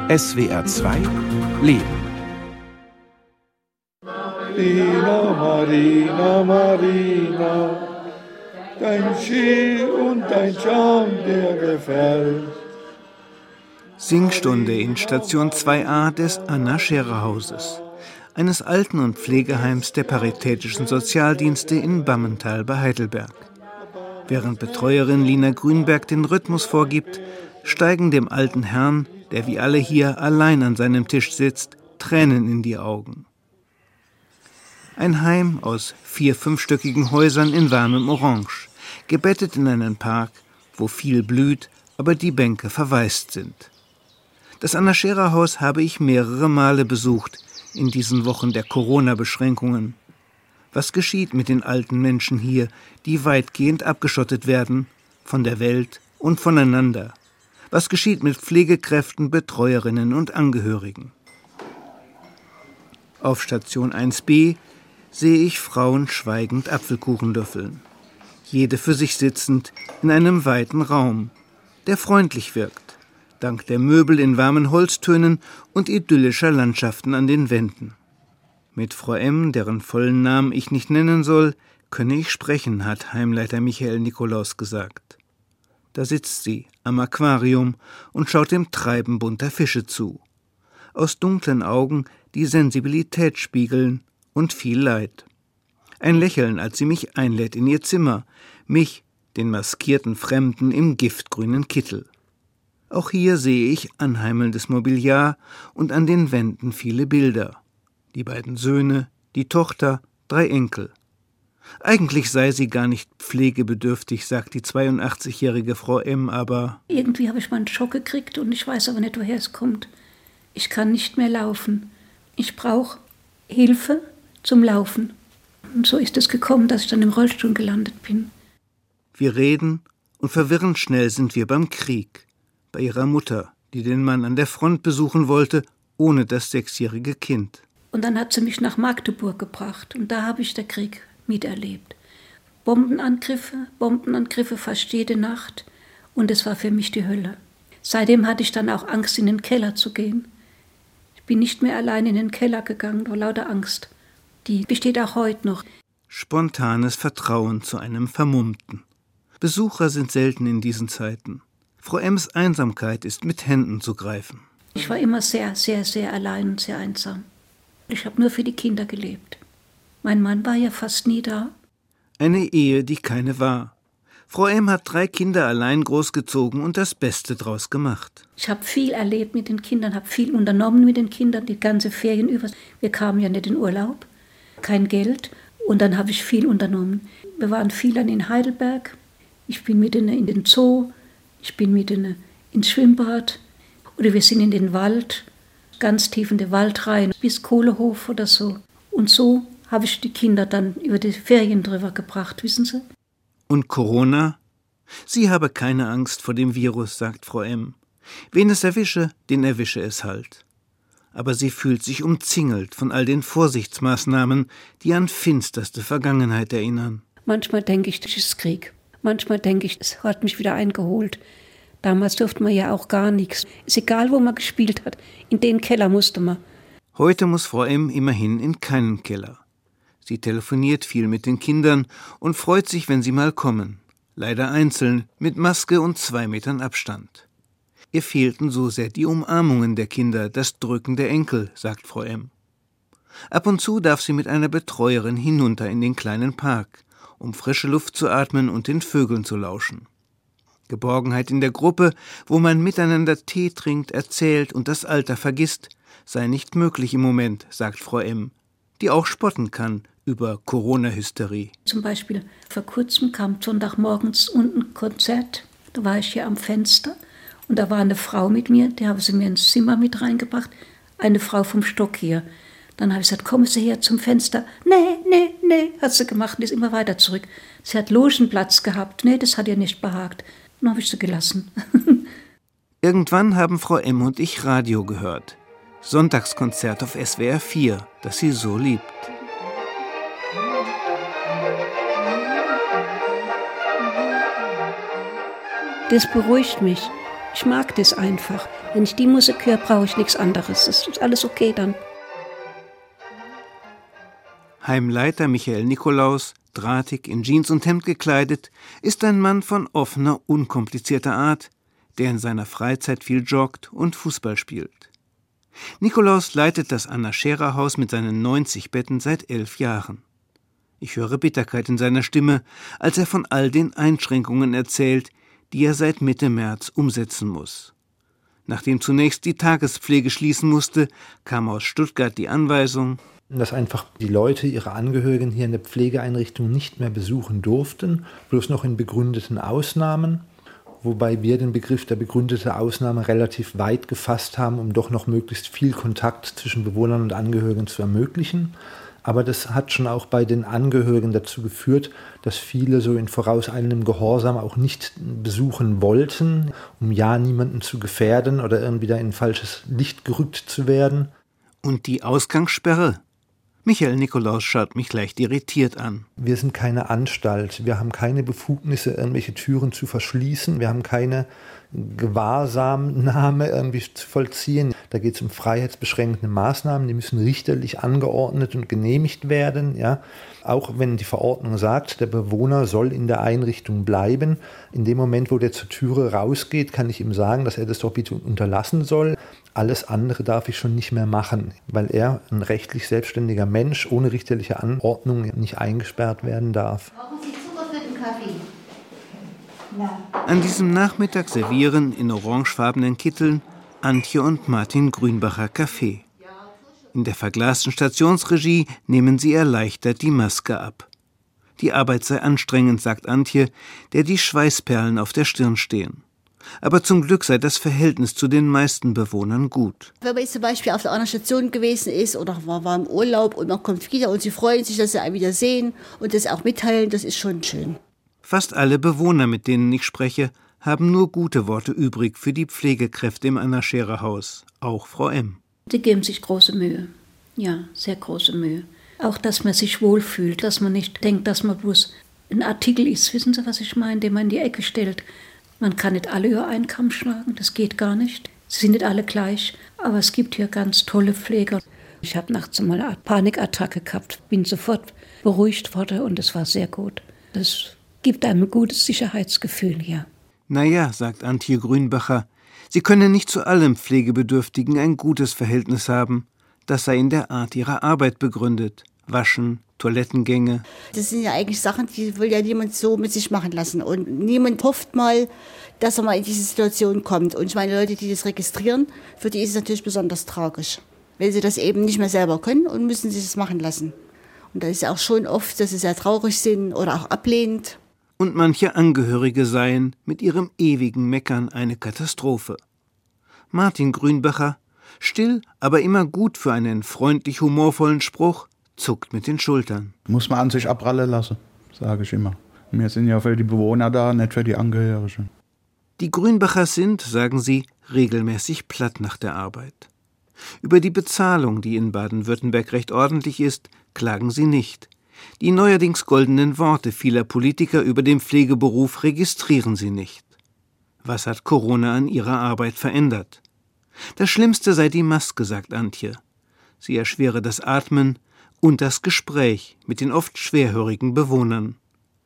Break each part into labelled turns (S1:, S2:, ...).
S1: SWR 2 Leben.
S2: Marina, Marina, Marina, dein Ski und dein Charme, der gefällt.
S3: Singstunde in Station 2a des Anna-Scherer-Hauses, eines Alten- und Pflegeheims der Paritätischen Sozialdienste in Bammental bei Heidelberg. Während Betreuerin Lina Grünberg den Rhythmus vorgibt, steigen dem alten Herrn, der wie alle hier allein an seinem Tisch sitzt, Tränen in die Augen. Ein Heim aus 4 5-stöckigen Häusern in warmem Orange, gebettet in einen Park, wo viel blüht, aber die Bänke verwaist sind. Das Anna-Scherer-Haus habe ich mehrere Male besucht in diesen Wochen der Corona-Beschränkungen. Was geschieht mit den alten Menschen hier, die weitgehend abgeschottet werden, von der Welt und voneinander? Was geschieht mit Pflegekräften, Betreuerinnen und Angehörigen? Auf Station 1b sehe ich Frauen schweigend Apfelkuchen löffeln. Jede für sich sitzend in einem weiten Raum, der freundlich wirkt, dank der Möbel in warmen Holztönen und idyllischer Landschaften an den Wänden. Mit Frau M., deren vollen Namen ich nicht nennen soll, könne ich sprechen, hat Heimleiter Michael Nikolaus gesagt. Da sitzt sie am Aquarium und schaut dem Treiben bunter Fische zu. Aus dunklen Augen, die Sensibilität spiegeln und viel Leid. Ein Lächeln, als sie mich einlädt in ihr Zimmer, mich, den maskierten Fremden im giftgrünen Kittel. Auch hier sehe ich anheimelndes Mobiliar und an den Wänden viele Bilder. Die beiden Söhne, die Tochter, 3 Enkel. Eigentlich sei sie gar nicht pflegebedürftig, sagt die 82-jährige Frau M., aber...
S4: Irgendwie habe ich mal einen Schock gekriegt und ich weiß aber nicht, woher es kommt. Ich kann nicht mehr laufen. Ich brauche Hilfe zum Laufen. Und so ist es gekommen, dass ich dann im Rollstuhl gelandet bin.
S3: Wir reden und verwirrend schnell sind wir beim Krieg. Bei ihrer Mutter, die den Mann an der Front besuchen wollte, ohne das 6-jährige Kind.
S4: Und dann hat sie mich nach Magdeburg gebracht und da habe ich den Krieg miterlebt. Bombenangriffe fast jede Nacht und es war für mich die Hölle. Seitdem hatte ich dann auch Angst, in den Keller zu gehen. Ich bin nicht mehr allein in den Keller gegangen, vor lauter Angst. Die besteht auch heute noch.
S3: Spontanes Vertrauen zu einem Vermummten. Besucher sind selten in diesen Zeiten. Frau M.'s Einsamkeit ist mit Händen zu greifen.
S4: Ich war immer sehr, sehr, sehr allein und sehr einsam. Ich habe nur für die Kinder gelebt. Mein Mann war ja fast nie da.
S3: Eine Ehe, die keine war. Frau M. hat 3 Kinder allein großgezogen und das Beste draus gemacht.
S4: Ich habe viel erlebt mit den Kindern, habe viel unternommen mit den Kindern, die ganze Ferien über. Wir kamen ja nicht in Urlaub, kein Geld und dann habe ich viel unternommen. Wir waren viel in Heidelberg, ich bin mit in den Zoo, ich bin mit ins Schwimmbad oder wir sind in den Wald, ganz tief in den Wald rein, bis Kohlehof oder so. Und so habe ich die Kinder dann über die Ferien drüber gebracht, wissen Sie?
S3: Und Corona? Sie habe keine Angst vor dem Virus, sagt Frau M. Wen es erwische, den erwische es halt. Aber sie fühlt sich umzingelt von all den Vorsichtsmaßnahmen, die an finsterste Vergangenheit erinnern.
S4: Manchmal denke ich, das ist Krieg. Manchmal denke ich, es hat mich wieder eingeholt. Damals durfte man ja auch gar nichts. Ist egal, wo man gespielt hat. In den Keller musste man.
S3: Heute muss Frau M. immerhin in keinen Keller. Sie telefoniert viel mit den Kindern und freut sich, wenn sie mal kommen. Leider einzeln, mit Maske und 2 Metern Abstand. Ihr fehlten so sehr die Umarmungen der Kinder, das Drücken der Enkel, sagt Frau M. Ab und zu darf sie mit einer Betreuerin hinunter in den kleinen Park, um frische Luft zu atmen und den Vögeln zu lauschen. Geborgenheit in der Gruppe, wo man miteinander Tee trinkt, erzählt und das Alter vergisst, sei nicht möglich im Moment, sagt Frau M., die auch spotten kann über Corona-Hysterie.
S4: Zum Beispiel vor kurzem kam Sonntagmorgens unten ein Konzert, da war ich hier am Fenster und da war eine Frau mit mir, die habe sie mir ins Zimmer mit reingebracht, eine Frau vom Stock hier. Dann habe ich gesagt, kommen Sie her zum Fenster. Nee, hat sie gemacht und ist immer weiter zurück. Sie hat Logenplatz gehabt. Nee, das hat ihr nicht behagt. Dann habe ich sie gelassen.
S3: Irgendwann haben Frau M. und ich Radio gehört. Sonntagskonzert auf SWR 4, das sie so liebt.
S4: Das beruhigt mich. Ich mag das einfach. Wenn ich die Musik höre, brauche ich nichts anderes. Das ist alles okay dann.
S3: Heimleiter Michael Nikolaus, drahtig in Jeans und Hemd gekleidet, ist ein Mann von offener, unkomplizierter Art, der in seiner Freizeit viel joggt und Fußball spielt. Nikolaus leitet das Anna-Scherer-Haus mit seinen 90 Betten seit 11 Jahren. Ich höre Bitterkeit in seiner Stimme, als er von all den Einschränkungen erzählt, die er seit Mitte März umsetzen muss. Nachdem zunächst die Tagespflege schließen musste, kam aus Stuttgart die Anweisung,
S5: dass einfach die Leute ihre Angehörigen hier in der Pflegeeinrichtung nicht mehr besuchen durften, bloß noch in begründeten Ausnahmen, wobei wir den Begriff der begründeten Ausnahme relativ weit gefasst haben, um doch noch möglichst viel Kontakt zwischen Bewohnern und Angehörigen zu ermöglichen. Aber das hat schon auch bei den Angehörigen dazu geführt, dass viele so in vorauseilendem Gehorsam auch nicht besuchen wollten, um ja niemanden zu gefährden oder irgendwie da in ein falsches Licht gerückt zu werden.
S3: Und die Ausgangssperre? Michael Nikolaus schaut mich leicht irritiert an.
S5: Wir sind keine Anstalt. Wir haben keine Befugnisse, irgendwelche Türen zu verschließen. Wir haben keine Gewahrsamnahme irgendwie zu vollziehen. Da geht es um freiheitsbeschränkende Maßnahmen. Die müssen richterlich angeordnet und genehmigt werden. Ja. Auch wenn die Verordnung sagt, der Bewohner soll in der Einrichtung bleiben. In dem Moment, wo der zur Türe rausgeht, kann ich ihm sagen, dass er das doch bitte unterlassen soll. Alles andere darf ich schon nicht mehr machen, weil er, ein rechtlich selbstständiger Mensch, ohne richterliche Anordnung nicht eingesperrt werden darf.
S6: Brauchen Sie Zucker für den Kaffee? Ja.
S3: An diesem Nachmittag servieren in orangefarbenen Kitteln Antje und Martin Grünbacher Kaffee. In der verglasten Stationsregie nehmen sie erleichtert die Maske ab. Die Arbeit sei anstrengend, sagt Antje, der die Schweißperlen auf der Stirn stehen. Aber zum Glück sei das Verhältnis zu den meisten Bewohnern gut.
S6: Wenn man jetzt zum Beispiel auf einer Station gewesen ist oder war im Urlaub und man kommt wieder und sie freuen sich, dass sie einen wieder sehen und das auch mitteilen, das ist schon schön.
S3: Fast alle Bewohner, mit denen ich spreche, haben nur gute Worte übrig für die Pflegekräfte im Anna-Scherer-Haus, auch Frau M.
S4: Die geben sich große Mühe. Ja, sehr große Mühe. Auch, dass man sich wohlfühlt, dass man nicht denkt, dass man bloß ein Artikel ist, wissen Sie, was ich meine, den man in die Ecke stellt. Man kann nicht alle über einen Kamm schlagen, das geht gar nicht. Sie sind nicht alle gleich, aber es gibt hier ganz tolle Pfleger. Ich habe nachts mal eine Panikattacke gehabt, bin sofort beruhigt worden und es war sehr gut. Das gibt einem ein gutes Sicherheitsgefühl hier.
S3: Naja, sagt Antje Grünbacher, sie könne nicht zu allem Pflegebedürftigen ein gutes Verhältnis haben. Das sei in der Art ihrer Arbeit begründet. Waschen, Toilettengänge.
S6: Das sind ja eigentlich Sachen, die will ja niemand so mit sich machen lassen. Und niemand hofft mal, dass er mal in diese Situation kommt. Und ich meine, Leute, die das registrieren, für die ist es natürlich besonders tragisch. Weil sie das eben nicht mehr selber können und müssen sich das machen lassen. Und da ist ja auch schon oft, dass sie sehr traurig sind oder auch ablehnend.
S3: Und manche Angehörige seien mit ihrem ewigen Meckern eine Katastrophe. Martin Grünbacher, still, aber immer gut für einen freundlich humorvollen Spruch, zuckt mit den Schultern.
S7: Muss man an sich abprallen lassen, sage ich immer. Wir sind ja für die Bewohner da, nicht für die Angehörigen.
S3: Die Grünbachers sind, sagen sie, regelmäßig platt nach der Arbeit. Über die Bezahlung, die in Baden-Württemberg recht ordentlich ist, klagen sie nicht. Die neuerdings goldenen Worte vieler Politiker über den Pflegeberuf registrieren sie nicht. Was hat Corona an ihrer Arbeit verändert? Das Schlimmste sei die Maske, sagt Antje. Sie erschwere das Atmen und das Gespräch mit den oft schwerhörigen Bewohnern.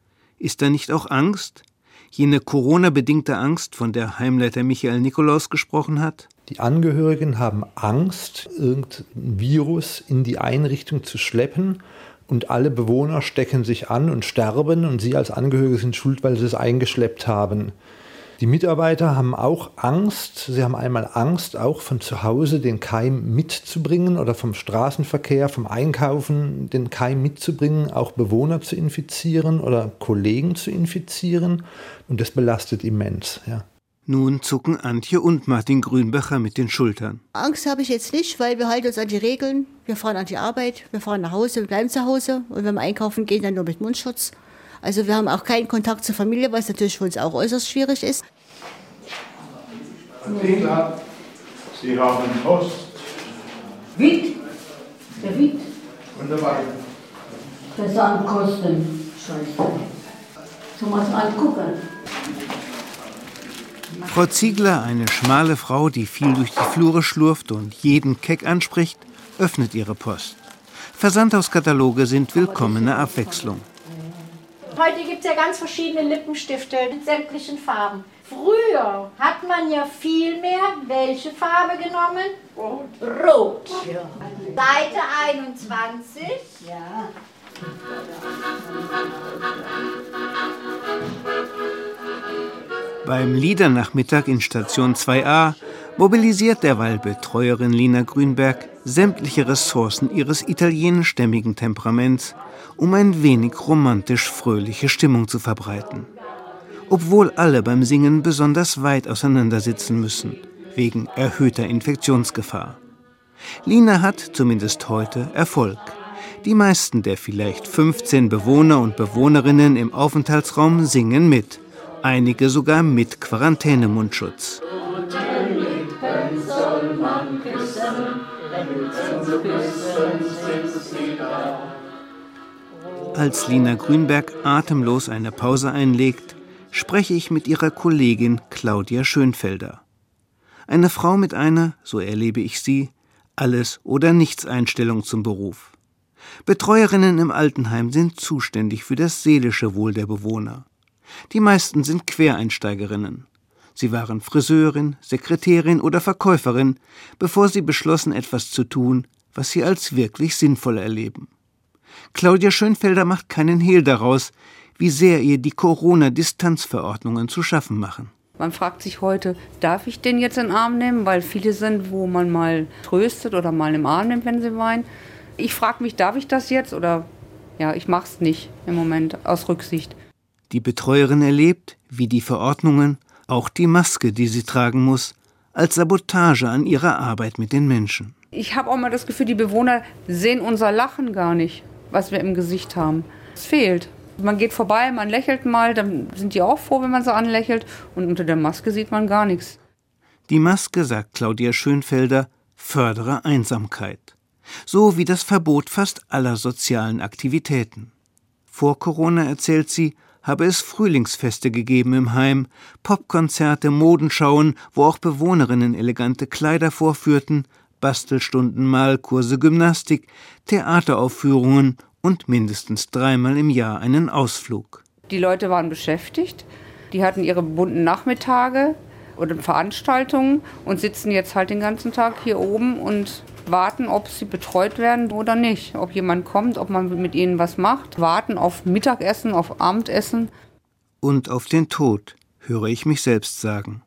S3: Ist da nicht auch Angst? Jene Corona-bedingte Angst, von der Heimleiter Michael Nikolaus gesprochen hat?
S5: Die Angehörigen haben Angst, irgendein Virus in die Einrichtung zu schleppen und alle Bewohner stecken sich an und sterben und sie als Angehörige sind schuld, weil sie es eingeschleppt haben. Die Mitarbeiter haben auch Angst. Sie haben einmal Angst, auch von zu Hause den Keim mitzubringen oder vom Straßenverkehr, vom Einkaufen den Keim mitzubringen, auch Bewohner zu infizieren oder Kollegen zu infizieren. Und das belastet immens. Ja.
S3: Nun zucken Antje und Martin Grünbacher mit den Schultern.
S6: Angst habe ich jetzt nicht, weil wir halten uns an die Regeln. Wir fahren an die Arbeit, wir fahren nach Hause, wir bleiben zu Hause. Und wenn wir einkaufen gehen, dann nur mit Mundschutz. Also wir haben auch keinen Kontakt zur Familie, was natürlich für uns auch äußerst schwierig ist.
S2: Adela, Sie haben Post.
S8: Witt? Der Witt?
S2: Und der Wein.
S8: Das sind Kosten. Scheiße. Sollen wir es angucken?
S3: Frau Ziegler, eine schmale Frau, die viel durch die Flure schlurft und jeden keck anspricht, öffnet ihre Post. Versandhauskataloge sind willkommene Abwechslung.
S9: Heute gibt es ja ganz verschiedene Lippenstifte in sämtlichen Farben. Früher hat man ja viel mehr welche Farbe genommen? Rot. Ja. Seite 21. Ja.
S3: Beim Liedernachmittag in Station 2a mobilisiert derweil Betreuerin Lina Grünberg sämtliche Ressourcen ihres italienischstämmigen Temperaments, um ein wenig romantisch-fröhliche Stimmung zu verbreiten. Obwohl alle beim Singen besonders weit auseinandersitzen müssen, wegen erhöhter Infektionsgefahr. Lina hat, zumindest heute, Erfolg. Die meisten der vielleicht 15 Bewohner und Bewohnerinnen im Aufenthaltsraum singen mit. Einige sogar mit Quarantänemundschutz. Als Lina Grünberg atemlos eine Pause einlegt, spreche ich mit ihrer Kollegin Claudia Schönfelder. Eine Frau mit einer, so erlebe ich sie, Alles-oder-nichts-Einstellung zum Beruf. Betreuerinnen im Altenheim sind zuständig für das seelische Wohl der Bewohner. Die meisten sind Quereinsteigerinnen. Sie waren Friseurin, Sekretärin oder Verkäuferin, bevor sie beschlossen, etwas zu tun, was sie als wirklich sinnvoll erleben. Claudia Schönfelder macht keinen Hehl daraus, wie sehr ihr die Corona-Distanzverordnungen zu schaffen machen.
S10: Man fragt sich heute, darf ich den jetzt in den Arm nehmen? Weil viele sind, wo man mal tröstet oder mal im Arm nimmt, wenn sie weinen. Ich frage mich, darf ich das jetzt? Oder ja, ich mache es nicht im Moment aus Rücksicht.
S3: Die Betreuerin erlebt, wie die Verordnungen, auch die Maske, die sie tragen muss, als Sabotage an ihrer Arbeit mit den Menschen.
S10: Ich habe auch mal das Gefühl, die Bewohner sehen unser Lachen gar nicht, was wir im Gesicht haben. Es fehlt. Man geht vorbei, man lächelt mal, dann sind die auch froh, wenn man sie anlächelt. Und unter der Maske sieht man gar nichts.
S3: Die Maske, sagt Claudia Schönfelder, fördere Einsamkeit. So wie das Verbot fast aller sozialen Aktivitäten. Vor Corona, erzählt sie, habe es Frühlingsfeste gegeben im Heim, Popkonzerte, Modenschauen, wo auch Bewohnerinnen elegante Kleider vorführten, Bastelstunden, Malkurse, Gymnastik, Theateraufführungen und mindestens 3-mal im Jahr einen Ausflug.
S10: Die Leute waren beschäftigt, die hatten ihre bunten Nachmittage oder Veranstaltungen und sitzen jetzt halt den ganzen Tag hier oben und warten, ob sie betreut werden oder nicht. Ob jemand kommt, ob man mit ihnen was macht. Warten auf Mittagessen, auf Abendessen.
S3: Und auf den Tod, höre ich mich selbst sagen.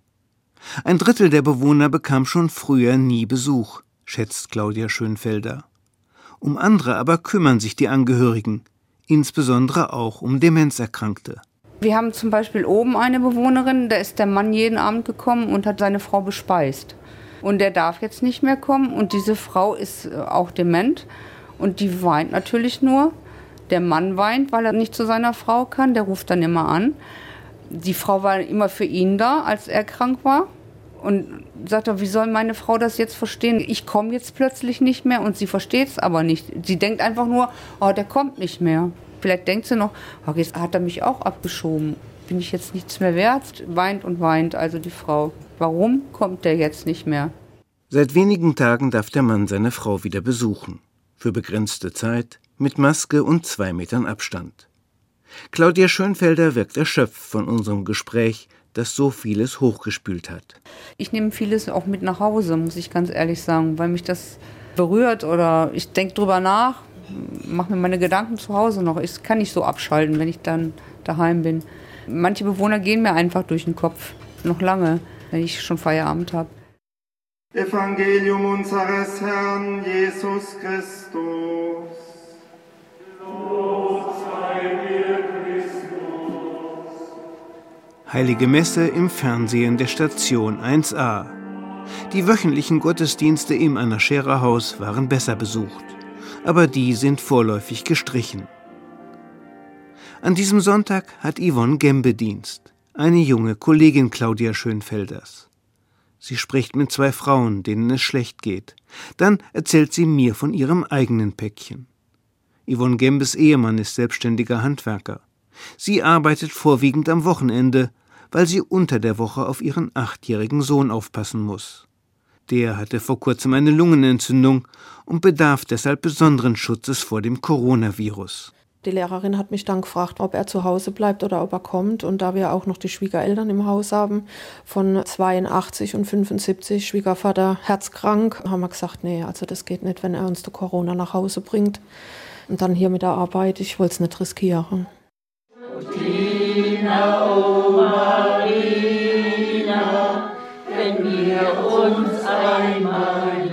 S3: 1/3 der Bewohner bekam schon früher nie Besuch, schätzt Claudia Schönfelder. Um andere aber kümmern sich die Angehörigen, insbesondere auch um Demenzerkrankte.
S10: Wir haben zum Beispiel oben eine Bewohnerin, da ist der Mann jeden Abend gekommen und hat seine Frau bespeist. Und der darf jetzt nicht mehr kommen und diese Frau ist auch dement und die weint natürlich nur. Der Mann weint, weil er nicht zu seiner Frau kann, der ruft dann immer an. Die Frau war immer für ihn da, als er krank war. Und sagt er, wie soll meine Frau das jetzt verstehen? Ich komme jetzt plötzlich nicht mehr und sie versteht es aber nicht. Sie denkt einfach nur, oh, der kommt nicht mehr. Vielleicht denkt sie noch, oh, jetzt hat er mich auch abgeschoben. Bin ich jetzt nichts mehr wert? Weint und weint also die Frau. Warum kommt der jetzt nicht mehr?
S3: Seit wenigen Tagen darf der Mann seine Frau wieder besuchen. Für begrenzte Zeit, mit Maske und 2 Metern Abstand. Claudia Schönfelder wirkt erschöpft von unserem Gespräch, das so vieles hochgespült hat.
S10: Ich nehme vieles auch mit nach Hause, muss ich ganz ehrlich sagen, weil mich das berührt oder ich denke drüber nach, mache mir meine Gedanken zu Hause noch. Ich kann nicht so abschalten, wenn ich dann daheim bin. Manche Bewohner gehen mir einfach durch den Kopf, noch lange, wenn ich schon Feierabend habe.
S11: Evangelium unseres Herrn Jesus Christus. Lob sei dir, Christus.
S3: Heilige Messe im Fernsehen der Station 1a. Die wöchentlichen Gottesdienste im Anna-Scherer-Haus waren besser besucht, aber die sind vorläufig gestrichen. An diesem Sonntag hat Yvonne Gembe Dienst, eine junge Kollegin Claudia Schönfelders. Sie spricht mit 2 Frauen, denen es schlecht geht. Dann erzählt sie mir von ihrem eigenen Päckchen. Yvonne Gembes Ehemann ist selbstständiger Handwerker. Sie arbeitet vorwiegend am Wochenende, weil sie unter der Woche auf ihren 8-jährigen Sohn aufpassen muss. Der hatte vor kurzem eine Lungenentzündung und bedarf deshalb besonderen Schutzes vor dem Coronavirus.
S12: Die Lehrerin hat mich dann gefragt, ob er zu Hause bleibt oder ob er kommt. Und da wir auch noch die Schwiegereltern im Haus haben, von 82 und 75, Schwiegervater herzkrank, haben wir gesagt, nee, also das geht nicht, wenn er uns der Corona nach Hause bringt. Und dann hier mit der Arbeit, ich wollte es nicht riskieren.
S8: Marina, oh Marina, wenn wir uns einmal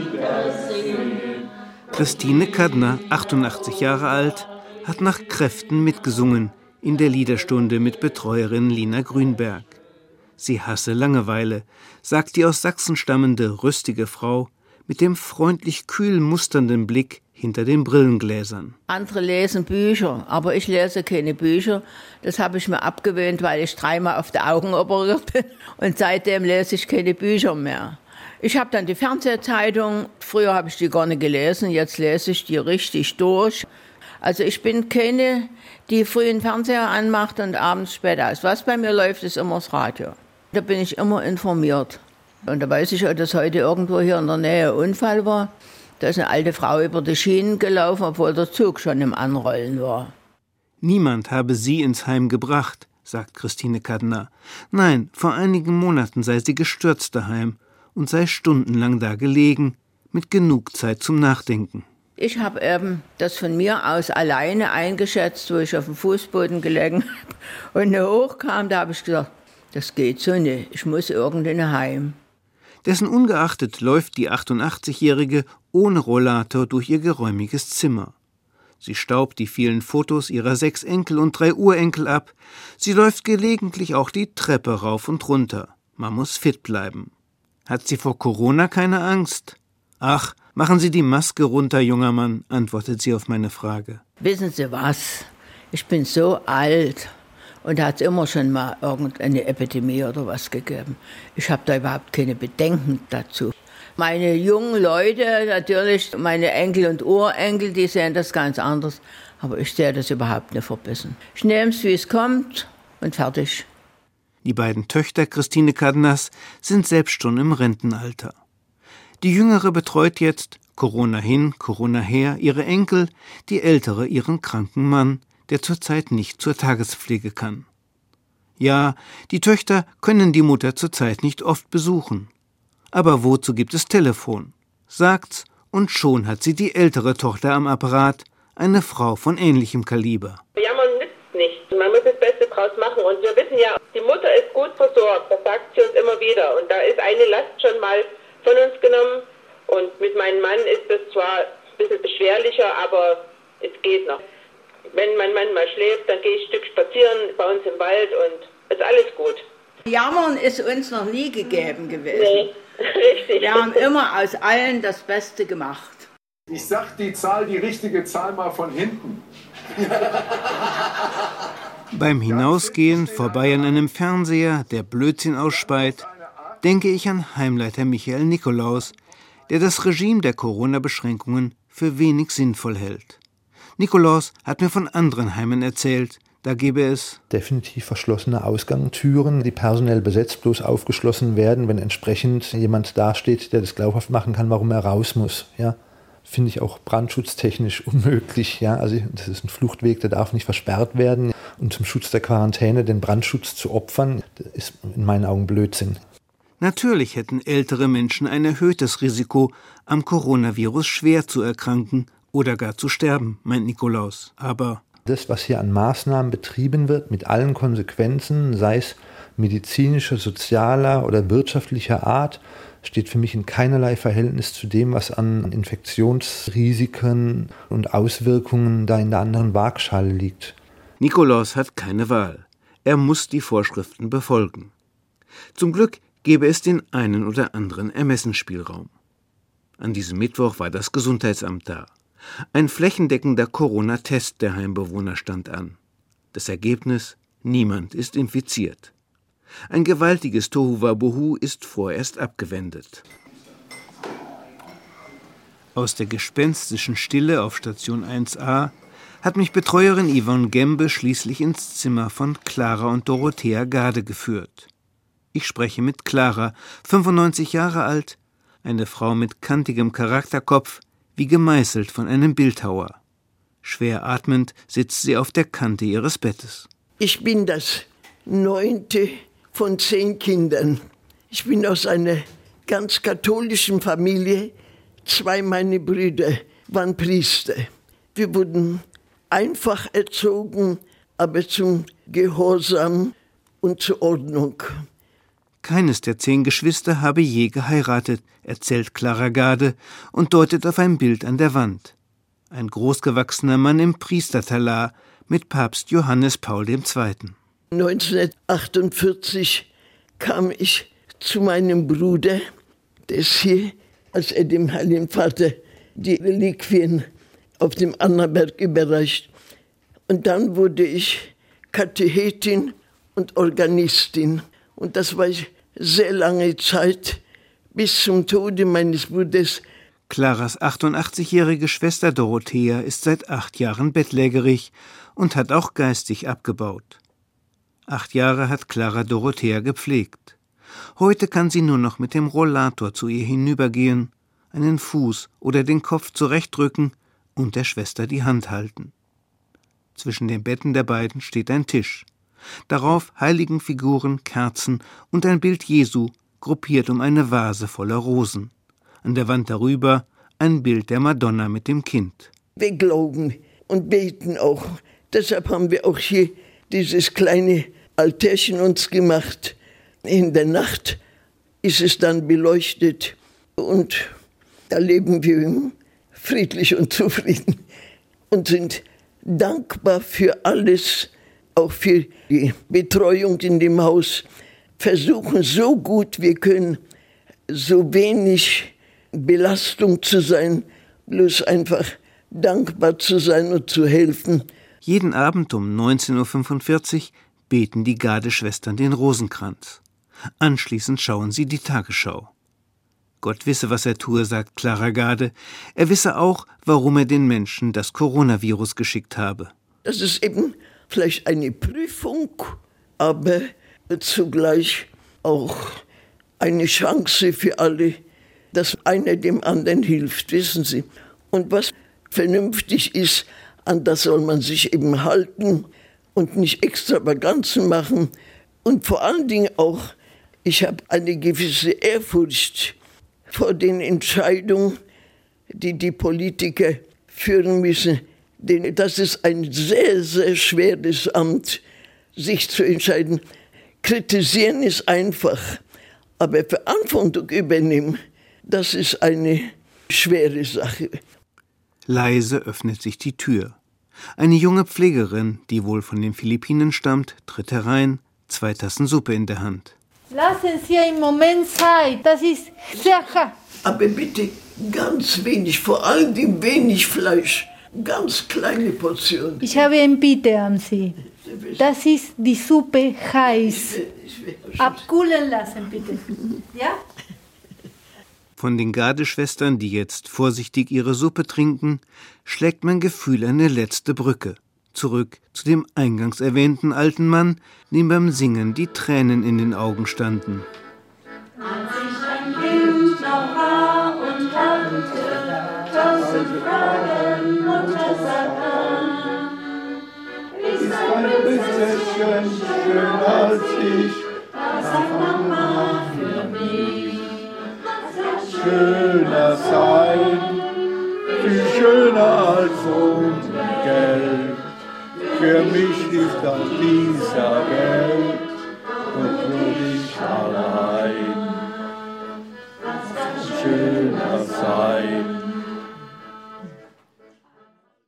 S8: wiedersehen.
S3: Christine Kadner, 88 Jahre alt, hat nach Kräften mitgesungen in der Liederstunde mit Betreuerin Lina Grünberg. Sie hasse Langeweile, sagt die aus Sachsen stammende, rüstige Frau mit dem freundlich kühl musternden Blick hinter den Brillengläsern.
S13: Andere lesen Bücher, aber ich lese keine Bücher. Das habe ich mir abgewöhnt, weil ich 3-mal auf die Augen operiert bin. Und seitdem lese ich keine Bücher mehr. Ich habe dann die Fernsehzeitung. Früher habe ich die gar nicht gelesen, jetzt lese ich die richtig durch. Also ich bin keine, die früh den Fernseher anmacht und abends spät aus. Was bei mir läuft, ist immer das Radio. Da bin ich immer informiert. Und da weiß ich auch, dass heute irgendwo hier in der Nähe ein Unfall war. Da ist eine alte Frau über die Schienen gelaufen, obwohl der Zug schon im Anrollen war.
S3: Niemand habe sie ins Heim gebracht, sagt Christine Kadner. Nein, vor einigen Monaten sei sie gestürzt daheim und sei stundenlang da gelegen, mit genug Zeit zum Nachdenken.
S13: Ich habe eben das von mir aus alleine eingeschätzt, wo ich auf dem Fußboden gelegen habe und hochkam, da habe ich gesagt, das geht so nicht, ich muss irgendein Heim.
S3: Dessen ungeachtet läuft die 88-Jährige ohne Rollator durch ihr geräumiges Zimmer. Sie staubt die vielen Fotos ihrer 6 Enkel und 3 Urenkel ab. Sie läuft gelegentlich auch die Treppe rauf und runter. Man muss fit bleiben. Hat sie vor Corona keine Angst? Ach, machen Sie die Maske runter, junger Mann, antwortet sie auf meine Frage.
S13: Wissen Sie was? Ich bin so alt und da hat es immer schon mal irgendeine Epidemie oder was gegeben. Ich habe da überhaupt keine Bedenken dazu. Meine jungen Leute, natürlich meine Enkel und Urenkel, die sehen das ganz anders. Aber ich sehe das überhaupt nicht verbissen. Ich nehme es, wie es kommt und fertig.
S3: Die beiden Töchter Christine Kadners sind selbst schon im Rentenalter. Die Jüngere betreut jetzt, Corona hin, Corona her, ihre Enkel, die Ältere ihren kranken Mann, der zurzeit nicht zur Tagespflege kann. Ja, die Töchter können die Mutter zurzeit nicht oft besuchen. Aber wozu gibt es Telefon? Sagt's, und schon hat sie die ältere Tochter am Apparat, eine Frau von ähnlichem Kaliber.
S14: Jammern nützt nicht. Man muss das Beste draus machen. Und wir wissen ja, die Mutter ist gut versorgt. Das sagt sie uns immer wieder. Und da ist eine Last schon mal von uns genommen. Und mit meinem Mann ist das zwar ein bisschen beschwerlicher, aber es geht noch. Wenn mein Mann mal schläft, dann gehe ich ein Stück spazieren bei uns im Wald und ist alles gut.
S13: Jammern ist uns noch nie gegeben gewesen.
S14: Nee, richtig.
S13: Wir haben immer aus allen das Beste gemacht.
S15: Ich sag die richtige Zahl mal von hinten.
S3: Beim Hinausgehen vorbei an einem Fernseher, der Blödsinn ausspeit, denke ich an Heimleiter Michael Nikolaus, der das Regime der Corona-Beschränkungen für wenig sinnvoll hält. Nikolaus hat mir von anderen Heimen erzählt, da gäbe es
S5: definitiv verschlossene Ausgangstüren, die personell besetzt bloß aufgeschlossen werden, wenn entsprechend jemand dasteht, der das glaubhaft machen kann, warum er raus muss. Ja, finde ich auch brandschutztechnisch unmöglich. Ja, also das ist ein Fluchtweg, der darf nicht versperrt werden. Und zum Schutz der Quarantäne den Brandschutz zu opfern, ist in meinen Augen Blödsinn.
S3: Natürlich hätten ältere Menschen ein erhöhtes Risiko, am Coronavirus schwer zu erkranken oder gar zu sterben, meint Nikolaus. Aber
S5: das, was hier an Maßnahmen betrieben wird, mit allen Konsequenzen, sei es medizinischer, sozialer oder wirtschaftlicher Art, steht für mich in keinerlei Verhältnis zu dem, was an Infektionsrisiken und Auswirkungen da in der anderen Waagschale liegt.
S3: Nikolaus hat keine Wahl. Er muss die Vorschriften befolgen. Zum Glück gäbe es den einen oder anderen Ermessensspielraum. An diesem Mittwoch war das Gesundheitsamt da. Ein flächendeckender Corona-Test der Heimbewohner stand an. Das Ergebnis: niemand ist infiziert. Ein gewaltiges Tohuwabohu ist vorerst abgewendet. Aus der gespenstischen Stille auf Station 1a hat mich Betreuerin Yvonne Gembe schließlich ins Zimmer von Clara und Dorothea Gade geführt. Ich spreche mit Clara, 95 Jahre alt, eine Frau mit kantigem Charakterkopf, wie gemeißelt von einem Bildhauer. Schwer atmend sitzt sie auf der Kante ihres Bettes.
S16: Ich bin das 9. von 10 Kindern. Ich bin aus einer ganz katholischen Familie. 2 meiner Brüder waren Priester. Wir wurden einfach erzogen, aber zum Gehorsam und zur Ordnung.
S3: Keines der 10 Geschwister habe je geheiratet, erzählt Clara Gade und deutet auf ein Bild an der Wand. Ein großgewachsener Mann im Priestertalar mit Papst Johannes Paul II.
S16: 1948 kam ich zu meinem Bruder, der ist hier, als er dem Heiligen Vater die Reliquien auf dem Annaberg überreicht. Und dann wurde ich Katechetin und Organistin. Und das war sehr lange Zeit, bis zum Tode meines Bruders.
S3: Claras 88-jährige Schwester Dorothea ist seit 8 Jahren bettlägerig und hat auch geistig abgebaut. 8 Jahre hat Clara Dorothea gepflegt. Heute kann sie nur noch mit dem Rollator zu ihr hinübergehen, einen Fuß oder den Kopf zurechtdrücken und der Schwester die Hand halten. Zwischen den Betten der beiden steht ein Tisch. Darauf Heiligenfiguren, Kerzen und ein Bild Jesu, gruppiert um eine Vase voller Rosen. An der Wand darüber ein Bild der Madonna mit dem Kind.
S16: Wir glauben und beten auch. Deshalb haben wir auch hier dieses kleine Altärchen uns gemacht. In der Nacht ist es dann beleuchtet und da leben wir friedlich und zufrieden und sind dankbar für alles, auch für die Betreuung in dem Haus. Versuchen so gut wir können, so wenig Belastung zu sein, bloß einfach dankbar zu sein und zu helfen.
S3: Jeden Abend um 19.45 Uhr beten die Gade-Schwestern den Rosenkranz. Anschließend schauen sie die Tagesschau. Gott wisse, was er tue, sagt Clara Gade. Er wisse auch, warum er den Menschen das Coronavirus geschickt habe.
S16: Das ist eben vielleicht eine Prüfung, aber zugleich auch eine Chance für alle, dass einer dem anderen hilft, wissen Sie. Und was vernünftig ist, an das soll man sich eben halten und nicht Extravaganzen machen. Und vor allen Dingen auch, ich habe eine gewisse Ehrfurcht vor den Entscheidungen, die die Politiker führen müssen. Denn das ist ein sehr, sehr schweres Amt, sich zu entscheiden. Kritisieren ist einfach, aber Verantwortung übernehmen, das ist eine schwere Sache.
S3: Leise öffnet sich die Tür. Eine junge Pflegerin, die wohl von den Philippinen stammt, tritt herein, 2 Tassen Suppe in der Hand.
S9: Lassen Sie einen Moment Zeit, das ist Sache.
S16: Aber bitte ganz wenig, vor allem wenig Fleisch, ganz kleine Portionen.
S9: Ich habe eine Bitte an Sie. Das ist die Suppe heiß. Abkühlen lassen, bitte. Ja?
S3: Von den Gade-Schwestern, die jetzt vorsichtig ihre Suppe trinken, schlägt mein Gefühl eine letzte Brücke. Zurück zu dem eingangs erwähnten alten Mann, dem beim Singen die Tränen in den Augen standen.
S8: Als ich ein Kind noch war und kannte 1000 Fragen Muttersachen, ist ein Prinzesschen schöner als ich, das sagt Mama für mich.
S2: Schöner sein, viel schöner als Geld. Für mich ist auf dieser Welt und nur ich allein. Schöner sein.